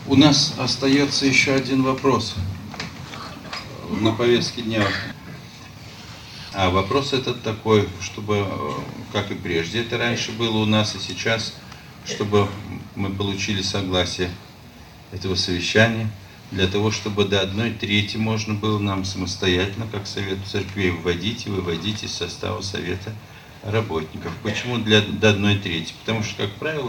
У нас остается еще один вопрос на повестке дня. А вопрос этот такой, чтобы, как и прежде, это раньше было у нас и сейчас, чтобы мы получили согласие этого совещания, для того, чтобы до 1/3 можно было нам самостоятельно, как Совет Церквей, вводить и выводить из состава Совета работников. Почему до 1/3? Потому что, как правило,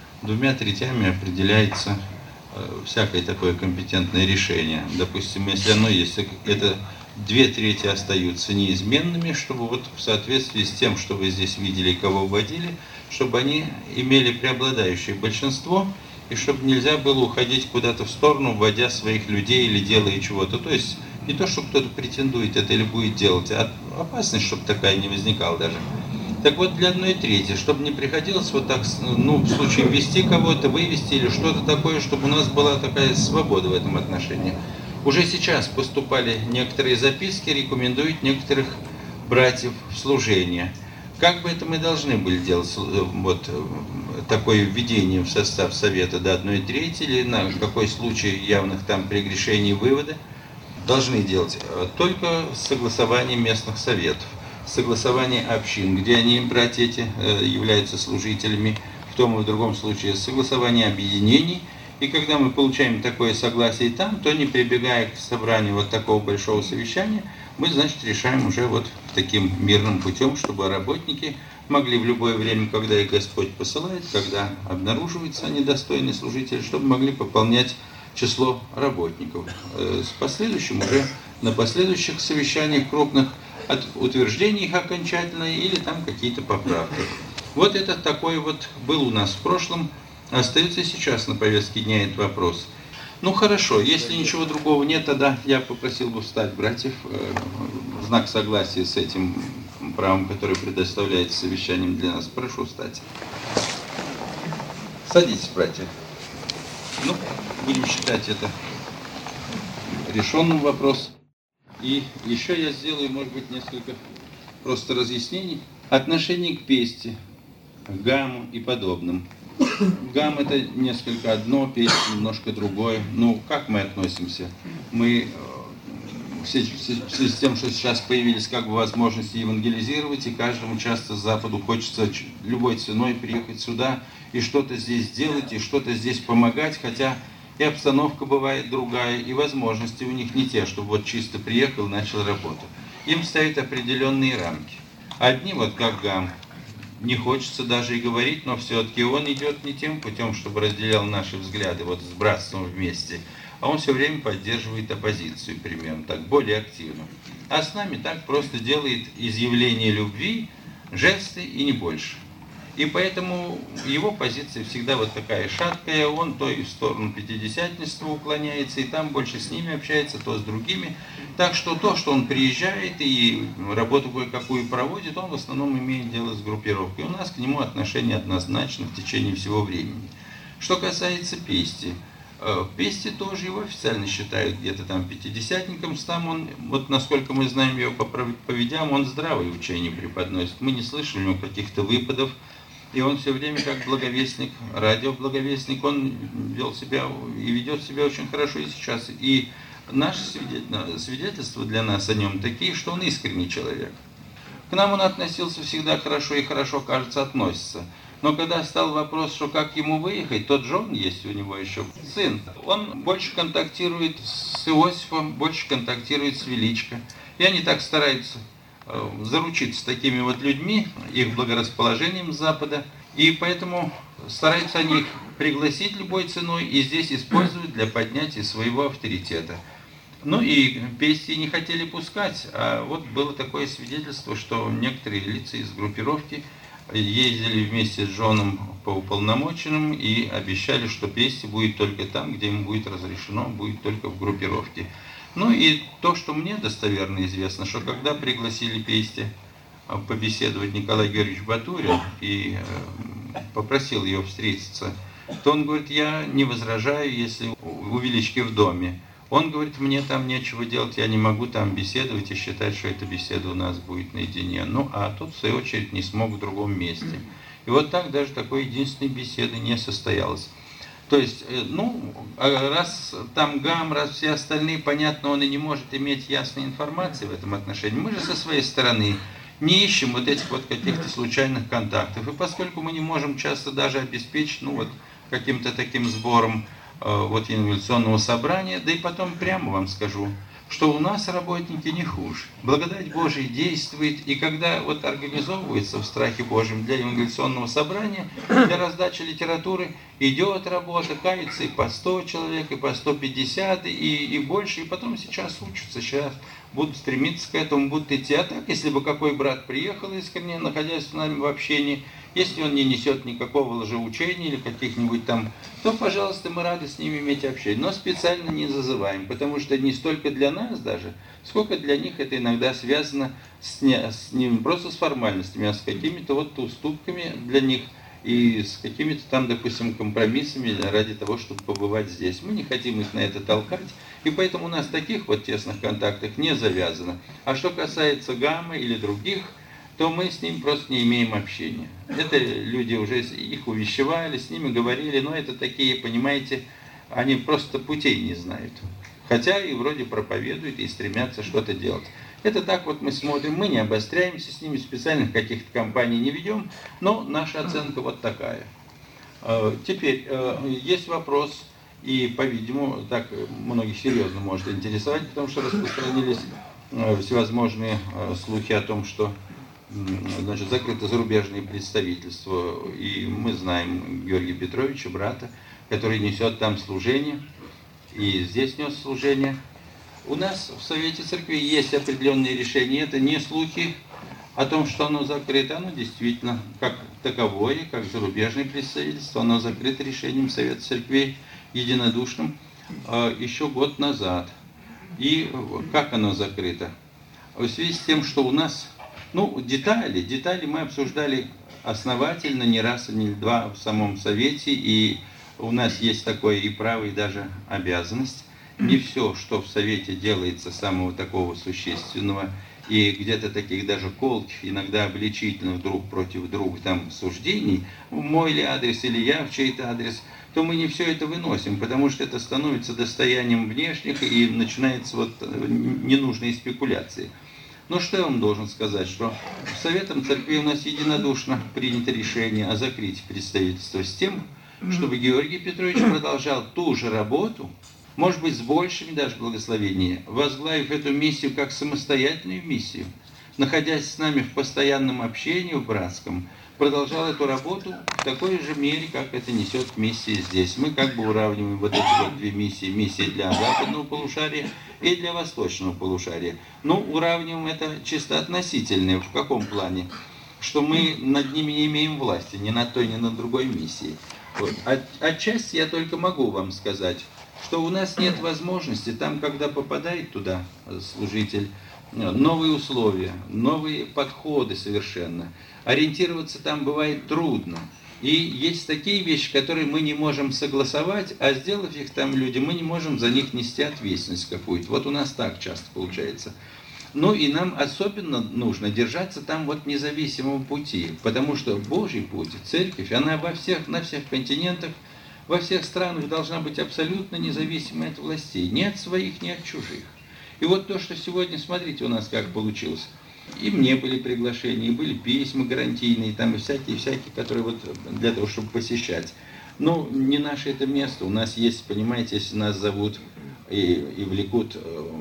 2/3 определяется всякое такое компетентное решение. Допустим, если оно есть, это 2/3 остаются неизменными, чтобы вот в соответствии с тем, что вы здесь видели и кого вводили, чтобы они имели преобладающее большинство, и чтобы нельзя было уходить куда-то в сторону, вводя своих людей или делая чего-то. То есть не то, что кто-то претендует это или будет делать, а опасность, чтобы такая не возникала даже. Так вот, для 1/3, чтобы не приходилось вот так, в случае ввести кого-то, вывести или что-то такое, чтобы у нас была такая свобода в этом отношении. Уже сейчас поступали некоторые записки, рекомендуют некоторых братьев в служение. Как бы это мы должны были делать, вот такое введение в состав Совета до 1/3, или на какой случай явных там прегрешений вывода, должны делать только с согласованием местных советов. Согласование общин, где они, братья эти, являются служителями, в том и в другом случае согласование объединений. И когда мы получаем такое согласие там, то не прибегая к собранию вот такого большого совещания, мы, значит, решаем уже вот таким мирным путем, чтобы работники могли в любое время, когда их Господь посылает, когда обнаруживаются недостойные служители, чтобы могли пополнять число работников. С последующим уже на последующих совещаниях крупных от утверждения их окончательно или там какие-то поправки. Вот это такой вот был у нас в прошлом, остается и сейчас на повестке дня этот вопрос. Ну хорошо, если ничего другого нет, тогда я попросил бы встать братьев в знак согласия с этим правом, которое предоставляется совещанием для нас. Прошу встать. Садитесь, братья. Ну, будем считать это решенным вопрос. И еще я сделаю, может быть, несколько просто разъяснений. Отношение к песте, гамму и подобным. Гамм это несколько одно, песня немножко другое. Ну, как мы относимся? Мы в связи с тем, что сейчас появились как бы возможности евангелизировать, и каждому часто с Западу хочется любой ценой приехать сюда и что-то здесь делать, и что-то здесь помогать, хотя и обстановка бывает другая, и возможности у них не те, чтобы вот чисто приехал и начал работу. Им ставят определенные рамки. Одни, вот как Гам, не хочется даже и говорить, но все-таки он идет не тем путем, чтобы разделял наши взгляды вот с братством вместе, а он все время поддерживает оппозицию, примерно так, более активно. А с нами так просто делает изъявление любви, жесты и не больше. И поэтому его позиция всегда вот такая шаткая, он то и в сторону пятидесятничества уклоняется, и там больше с ними общается, то с другими. Так что то, что он приезжает и работу кое-какую проводит, он в основном имеет дело с группировкой. У нас к нему отношение однозначно в течение всего времени. Что касается Пести, Пести тоже его официально считают где-то там пятидесятником, сам он, вот насколько мы знаем его по проповедям, он здравое учение преподносит. Мы не слышали у него каких-то выпадов. И он все время как благовестник, радиоблаговестник, он вел себя и ведет себя очень хорошо и сейчас. И наши свидетельства для нас о нем такие, что он искренний человек. К нам он относился всегда хорошо и хорошо, кажется, относится. Но когда стал вопрос, что как ему выехать, тот же он есть у него еще сын. Он больше контактирует с Иосифом, больше контактирует с Величко. И они так стараются заручиться такими вот людьми, их благорасположением с Запада, и поэтому стараются они их пригласить любой ценой и здесь используют для поднятия своего авторитета. Ну и Пести не хотели пускать, а вот было такое свидетельство, что некоторые лица из группировки ездили вместе с Джоном по уполномоченным и обещали, что Пести будет только там, где им будет разрешено, будет только в группировке. Ну и то, что мне достоверно известно, что когда пригласили Пести побеседовать Николай Георгиевич Батурин и попросил ее встретиться, то он говорит, я не возражаю, если у Велички в доме. Он говорит, мне там нечего делать, я не могу там беседовать и считать, что эта беседа у нас будет наедине. Ну, а тот, в свою очередь, не смог в другом месте. И вот так даже такой единственной беседы не состоялось. То есть, раз там ГАМ, раз все остальные, понятно, он и не может иметь ясной информации в этом отношении. Мы же со своей стороны не ищем вот этих вот каких-то случайных контактов. И поскольку мы не можем часто даже обеспечить, каким-то таким сбором инвестиционного собрания, да и потом прямо вам скажу, что у нас работники не хуже. Благодать Божия действует, и когда организовывается в страхе Божьем для евангелиционного собрания, для раздачи литературы, идет работа, кается и по 100 человек, и по 150, и больше, и потом сейчас учатся, сейчас будут стремиться к этому, будут идти. А так, если бы какой брат приехал искренне, находясь с нами в общении, если он не несет никакого лжеучения или каких-нибудь там, то, пожалуйста, мы рады с ними иметь общение. Но специально не зазываем, потому что не столько для нас даже, сколько для них это иногда связано не просто с формальностями, а с какими-то уступками для них и с какими-то там, допустим, компромиссами ради того, чтобы побывать здесь. Мы не хотим их на это толкать, и поэтому у нас таких тесных контактов не завязано. А что касается ГАМы или других, то мы с ним просто не имеем общения. Это люди уже их увещевали, с ними говорили, но это такие, понимаете, они просто путей не знают. Хотя и вроде проповедуют и стремятся что-то делать. Это так мы смотрим, мы не обостряемся с ними, специальных каких-то кампаний не ведем, но наша оценка такая. Теперь, есть вопрос, и, по-видимому, так многих серьезно может интересовать, потому что распространились всевозможные слухи о том, что закрыто зарубежное представительство, и мы знаем Георгия Петровича, брата, который несет там служение, и здесь нес служение. У нас в Совете Церкви есть определенные решения, это не слухи о том, что оно закрыто, оно действительно как таковое, как зарубежное представительство, оно закрыто решением Совета Церквей единодушным еще год назад. И как оно закрыто? В связи с тем, что у нас детали мы обсуждали основательно, не раз и не два в самом Совете, и у нас есть такое и право, и даже обязанность. Не все, что в Совете делается самого такого существенного, и где-то таких даже колких, иногда обличительных друг против друга там суждений, в мой ли адрес или я в чей-то адрес, то мы не все это выносим, потому что это становится достоянием внешних, и начинаются ненужные спекуляции. Но что я вам должен сказать, что Советом Церкви у нас единодушно принято решение о закрытии представительства с тем, чтобы Георгий Петрович продолжал ту же работу, может быть, с большими даже благословениями, возглавив эту миссию как самостоятельную миссию, находясь с нами в постоянном общении, в братском, продолжал эту работу в такой же мере, как это несет миссия здесь. Мы уравниваем эти две миссии, миссия для западного полушария и для восточного полушария. Уравниваем это чисто относительно. В каком плане? Что мы над ними не имеем власти, ни на той, ни на другой миссии. Отчасти я только могу вам сказать, что у нас нет возможности, там, когда попадает туда служитель, новые условия, новые подходы совершенно. Ориентироваться там бывает трудно. И есть такие вещи, которые мы не можем согласовать, а сделав их там люди, мы не можем за них нести ответственность какую-то. У нас так часто получается. И нам особенно нужно держаться там независимого пути, потому что Божий путь, церковь, она на всех континентах, во всех странах должна быть абсолютно независимой от властей, ни от своих, ни от чужих. И то, что сегодня, смотрите, у нас как получилось. И мне были приглашения, и были письма гарантийные, там и всякие, которые для того, чтобы посещать. Не наше это место. У нас есть, понимаете, если нас зовут и влекут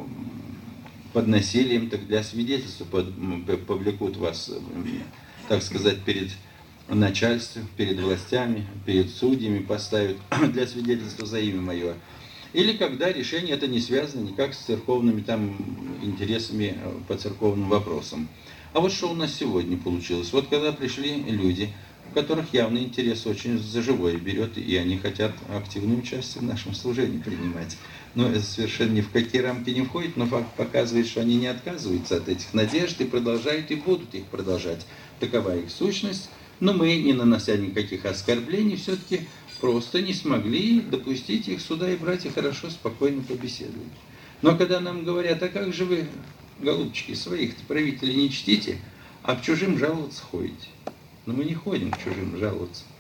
под насилием, так для свидетельства повлекут вас, так сказать, перед начальством, перед властями, перед судьями поставят для свидетельства за имя мое. Или когда решение это не связано никак с церковными интересами по церковным вопросам. А что у нас сегодня получилось? Когда пришли люди, у которых явный интерес очень за живое берет, и они хотят активное участие в нашем служении принимать. Это совершенно ни в какие рамки не входит, но факт показывает, что они не отказываются от этих надежд и продолжают, и будут их продолжать. Такова их сущность. Но мы, не нанося никаких оскорблений, все-таки просто не смогли допустить их сюда, и братья хорошо, спокойно побеседовали. Но когда нам говорят, а как же вы, голубчики, своих-то правителей не чтите, а к чужим жаловаться ходите? Мы не ходим к чужим жаловаться.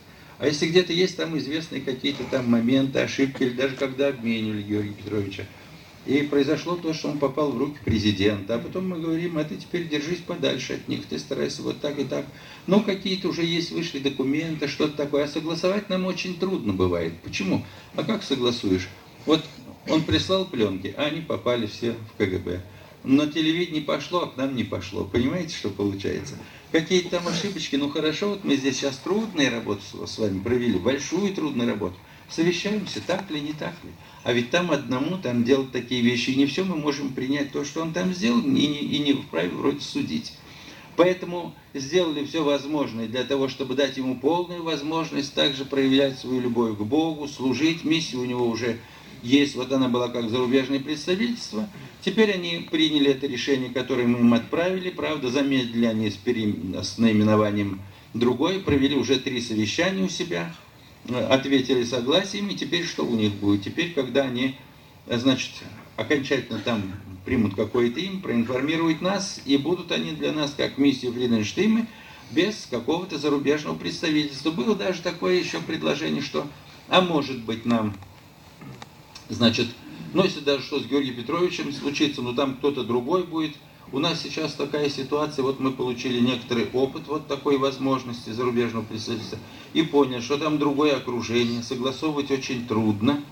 А если где-то есть там известные какие-то там моменты, ошибки, или даже когда обменивали Георгия Петровича, и произошло то, что он попал в руки президента, а потом мы говорим, а ты теперь держись подальше от них, ты старайся вот так и так. Но какие-то уже есть, вышли документы, что-то такое, а согласовать нам очень трудно бывает. Почему? А как согласуешь? Вот он прислал пленки, а они попали все в КГБ. Но телевидение пошло, а к нам не пошло. Понимаете, что получается? Какие-то там ошибочки, ну хорошо, вот мы здесь сейчас трудную работу с вами провели, большую трудную работу. Совещаемся, так ли, не так ли. А ведь там одному там делать такие вещи, и не все мы можем принять то, что он там сделал, и не вправе вроде судить. Поэтому сделали все возможное для того, чтобы дать ему полную возможность также проявлять свою любовь к Богу, служить. Миссия у него уже есть, вот она была как зарубежное представительство. Теперь они приняли это решение, которое мы им отправили. Правда, замедлили они с наименованием другой, провели уже 3 совещания у себя, ответили согласием, и теперь что у них будет? Теперь, когда они, значит, окончательно там примут какой-то им, проинформируют нас, и будут они для нас, как миссия Фриденштейна, без какого-то зарубежного представительства. Было даже такое еще предложение, что, а может быть нам, значит, ну если даже что с Георгием Петровичем случится, но там кто-то другой будет. У нас сейчас такая ситуация, вот мы получили некоторый опыт вот такой возможности зарубежного представительства, и поняли, что там другое окружение, согласовывать очень трудно.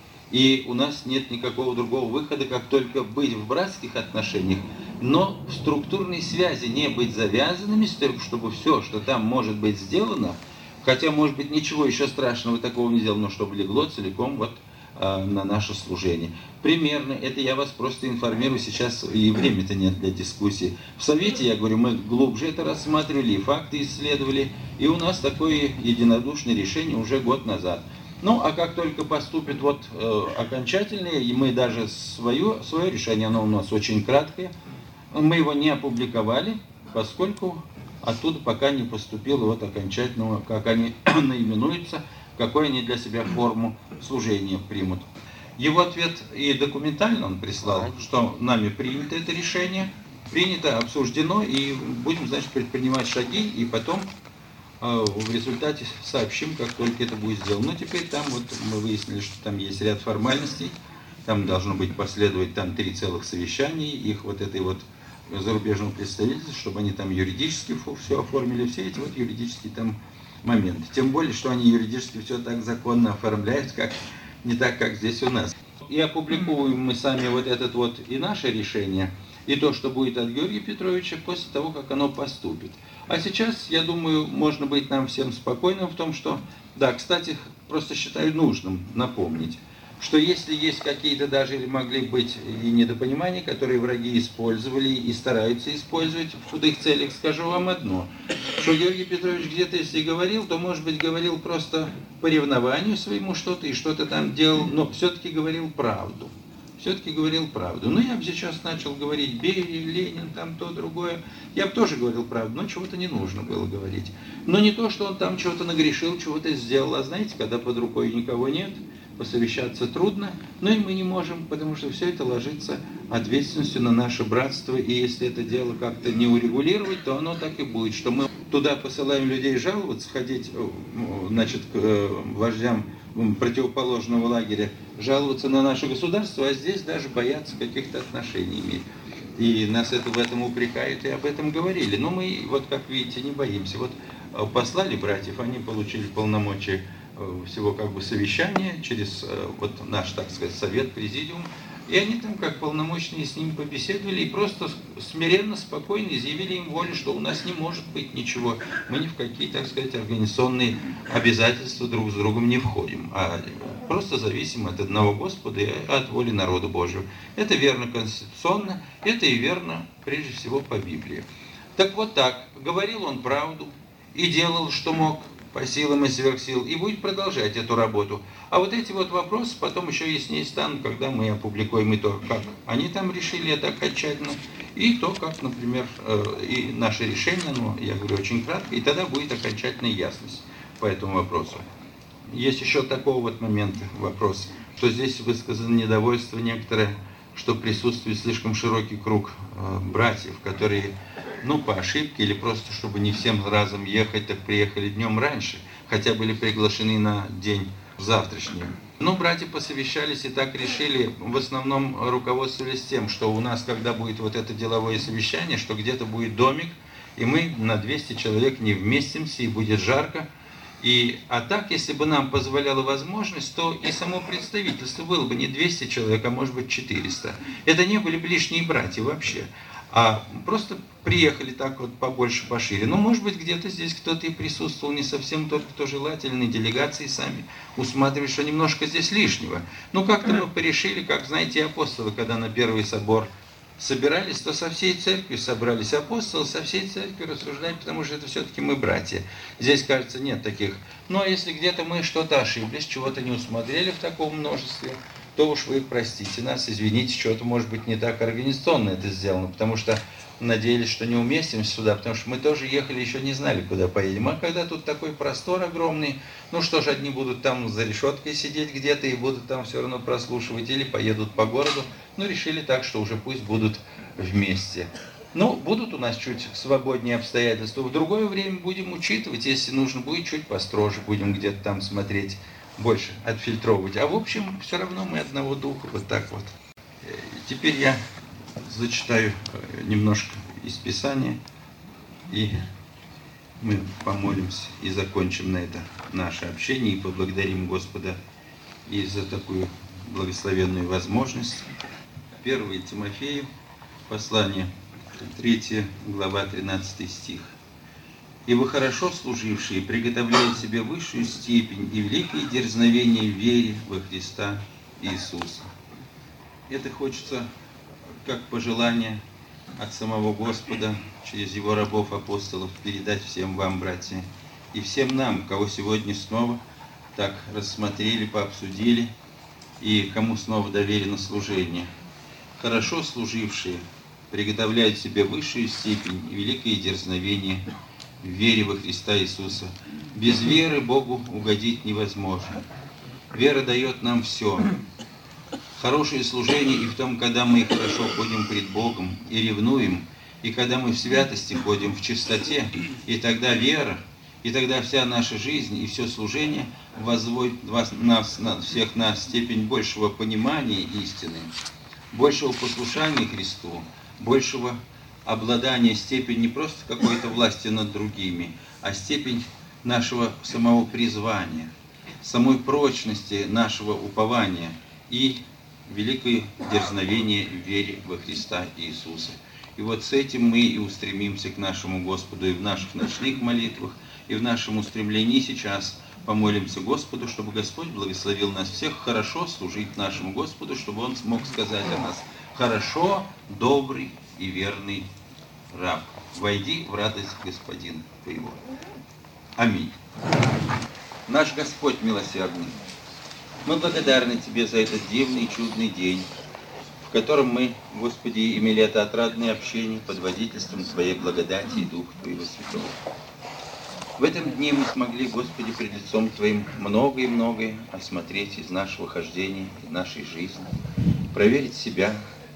И у нас нет никакого другого выхода, как только быть в братских отношениях, но в структурной связи не быть завязанными, чтобы все, что там может быть сделано, хотя, может быть, ничего еще страшного такого не сделано, но чтобы легло целиком вот на наше служение. Примерно, это я вас просто информирую, сейчас и времени-то нет для дискуссии. В Совете, я говорю, мы глубже это рассматривали, и факты исследовали, и у нас такое единодушное решение уже год назад. Ну, а как только поступит вот окончательное, и мы даже свое решение, оно у нас очень краткое, мы его не опубликовали, поскольку оттуда пока не поступило вот окончательного, как они наименуются, какой они для себя форму служения примут. Его ответ и документально он прислал, что нами принято это решение, принято, обсуждено, и будем, значит, предпринимать шаги, и потом в результате сообщим, как только это будет сделано. Но теперь там вот мы выяснили, что там есть ряд формальностей, там должно быть последовать там 3 целых совещания, их вот этой вот зарубежного представительства, чтобы они там юридически все оформили, все эти вот юридические там моменты. Тем более, что они юридически все так законно оформляют, как не так, как здесь у нас. И опубликуем мы сами вот этот вот и наше решение, и то, что будет от Георгия Петровича после того, как оно поступит. А сейчас, я думаю, можно быть нам всем спокойным в том, что, да, кстати, просто считаю нужным напомнить, что если есть какие-то даже или могли быть и недопонимания, которые враги использовали и стараются использовать в худых целях, скажу вам одно, что Георгий Петрович где-то если говорил, то, может быть, говорил просто по ревнованию своему что-то и что-то там делал, но все-таки говорил правду. Все-таки говорил правду. Ну, я бы сейчас начал говорить Берия, Ленин, там то, другое. Я бы тоже говорил правду, но чего-то не нужно было говорить. Но не то, что он там чего-то нагрешил, чего-то сделал. А знаете, когда под рукой никого нет, посовещаться трудно, но и мы не можем, потому что все это ложится ответственностью на наше братство. И если это дело как-то не урегулировать, то оно так и будет, что мы туда посылаем людей жаловаться, ходить, значит, к вождям противоположного лагеря, жаловаться на наше государство, а здесь даже бояться каких-то отношений иметь. И нас это в этом упрекают, и об этом говорили. Но мы, вот как видите, не боимся. Вот послали братьев, они получили полномочия всего как бы совещания через вот наш, так сказать, совет, президиум. И они там как полномочные с ними побеседовали и просто смиренно, спокойно изъявили им волю, что у нас не может быть ничего. Мы ни в какие, так сказать, организационные обязательства друг с другом не входим, а просто зависим от одного Господа и от воли народа Божьего. Это верно конституционно, это и верно прежде всего по Библии. Так вот так, говорил он правду и делал, что мог, по силам и сверх сил, и будет продолжать эту работу. А вот эти вот вопросы потом еще яснее станут, когда мы опубликуем и то, как они там решили это окончательно, и то, как, например, и наше решение, ну, я говорю очень кратко, и тогда будет окончательная ясность по этому вопросу. Есть еще такого вот момента вопрос, что здесь высказано недовольство некоторое, что присутствует слишком широкий круг братьев, которые, ну, по ошибке или просто, чтобы не всем разом ехать, так приехали днем раньше. хотя были приглашены на день завтрашний. Но братья посовещались и так решили, в основном руководствовались тем, что у нас, когда будет вот это деловое совещание, что где-то будет домик, и мы на 200 человек не вместимся, и будет жарко. А так, если бы нам позволяла возможность, то и само представительство было бы не 200 человек, а может быть 400. Это не были бы лишние братья вообще, а просто приехали так вот побольше, пошире. Ну, может быть, где-то здесь кто-то и присутствовал, не совсем тот, кто желательный, делегации сами усматривают, что немножко здесь лишнего. Ну, как-то мы порешили, как, знаете, апостолы, когда на первый собор собирались, то со всей церкви собрались апостолы, со всей церкви рассуждать, потому что это все-таки мы братья. Здесь, кажется, нет таких. Ну, а если где-то мы что-то ошиблись, чего-то не усмотрели в таком множестве, то уж вы простите нас, извините, что-то, может быть, не так организационно это сделано, потому что надеялись, что не уместимся сюда, потому что мы тоже ехали, еще не знали, куда поедем. А когда тут такой простор огромный, ну что ж, одни будут там за решеткой сидеть где-то и будут там все равно прослушивать, или поедут по городу. Ну, решили так, что уже пусть будут вместе. Ну, будут у нас чуть свободнее обстоятельства. В другое время будем учитывать, если нужно будет, чуть построже будем где-то там смотреть, больше отфильтровывать. А в общем, все равно мы одного духа, вот так вот. Теперь я зачитаю немножко из Писания, и мы помолимся и закончим на это наше общение, и поблагодарим Господа и за такую благословенную возможность. 1 Тимофею, послание 3 глава, 13 стих. «Ибо хорошо служившие приготовляют себе высшую степень и великое дерзновение в вере во Христа Иисуса». Это хочется как пожелание от самого Господа через Его рабов-апостолов передать всем вам, братья, и всем нам, кого сегодня снова так рассмотрели, пообсудили, и кому снова доверено служение. Хорошо служившие приготовляют себе высшую степень и великое дерзновение в вере во Христа Иисуса. Без веры Богу угодить невозможно. Вера дает нам все. Хорошее служение и в том, когда мы хорошо ходим пред Богом и ревнуем, и когда мы в святости ходим, в чистоте, и тогда вера, и тогда вся наша жизнь и все служение возводит всех на степень большего понимания истины, большего послушания Христу, большего обладания степень не просто какой-то власти над другими, а степень нашего самого призвания, самой прочности нашего упования и великое дерзновение в вере во Христа Иисуса. И вот с этим мы и устремимся к нашему Господу и в наших ночных молитвах, и в нашем устремлении сейчас помолимся Господу, чтобы Господь благословил нас всех хорошо служить нашему Господу, чтобы Он смог сказать о нас: «Хорошо, добрый и верный раб, войди в радость Господина твоего». Аминь. Наш Господь милосердный, мы благодарны Тебе за этот дивный и чудный день, в котором мы, Господи, имели это отрадное общение под водительством Твоей благодати и Духа Твоего Святого. В этом дне мы смогли, Господи, пред лицом Твоим многое и многое осмотреть из нашего хождения, из нашей жизни, проверить себя,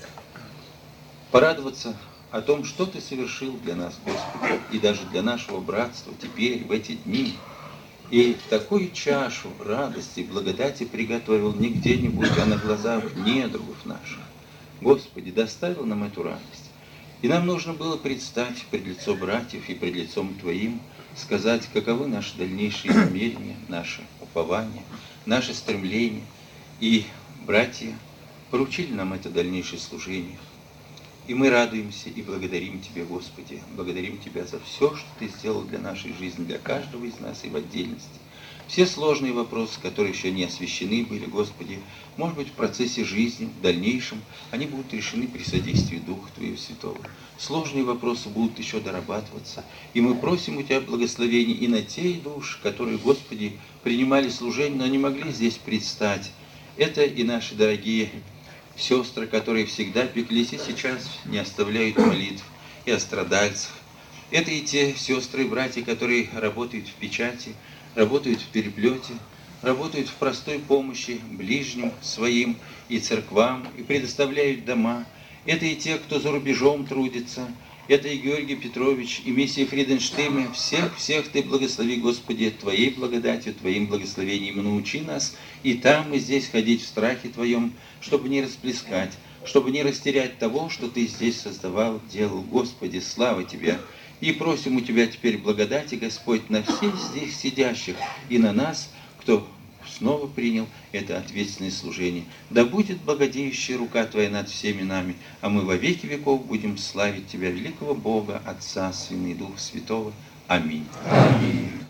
порадоваться о том, что Ты совершил для нас, Господи, и даже для нашего братства теперь, в эти дни. И такую чашу радости и благодати приготовил не где-нибудь, а на глазах недругов наших. Господи, доставил нам эту радость. И нам нужно было предстать пред лицо братьев и пред лицом Твоим, сказать, каковы наши дальнейшие намерения, наше упование, наше стремление. И братья поручили нам это дальнейшее служение. И мы радуемся и благодарим Тебя, Господи, благодарим Тебя за все, что Ты сделал для нашей жизни, для каждого из нас и в отдельности. Все сложные вопросы, которые еще не освящены были, Господи, может быть, в процессе жизни, в дальнейшем, они будут решены при содействии Духа Твоего Святого. Сложные вопросы будут еще дорабатываться, и мы просим у Тебя благословения и на те души, которые, Господи, принимали служение, но не могли здесь предстать. Это и наши дорогие сестры, которые всегда пеклись и сейчас не оставляют молитв, и о страдальцах. Это и те сестры и братья, которые работают в печати, работают в переплете, работают в простой помощи ближним своим и церквам, и предоставляют дома. Это и те, кто за рубежом трудится, Это и Георгий Петрович, и миссия Фриденштейна. Всех Ты благослови, Господи, Твоей благодатью, Твоим благословением. Научи нас и там, и здесь ходить в страхе Твоем, чтобы не расплескать, чтобы не растерять того, что Ты здесь создавал, делал. Господи, слава Тебе! И просим у Тебя теперь благодати, Господь, на всех здесь сидящих и на нас, кто снова принял это ответственное служение. Да будет благодеющая рука Твоя над всеми нами, а мы во веки веков будем славить Тебя, великого Бога, Отца, Сына и Духа Святого. Аминь. Аминь.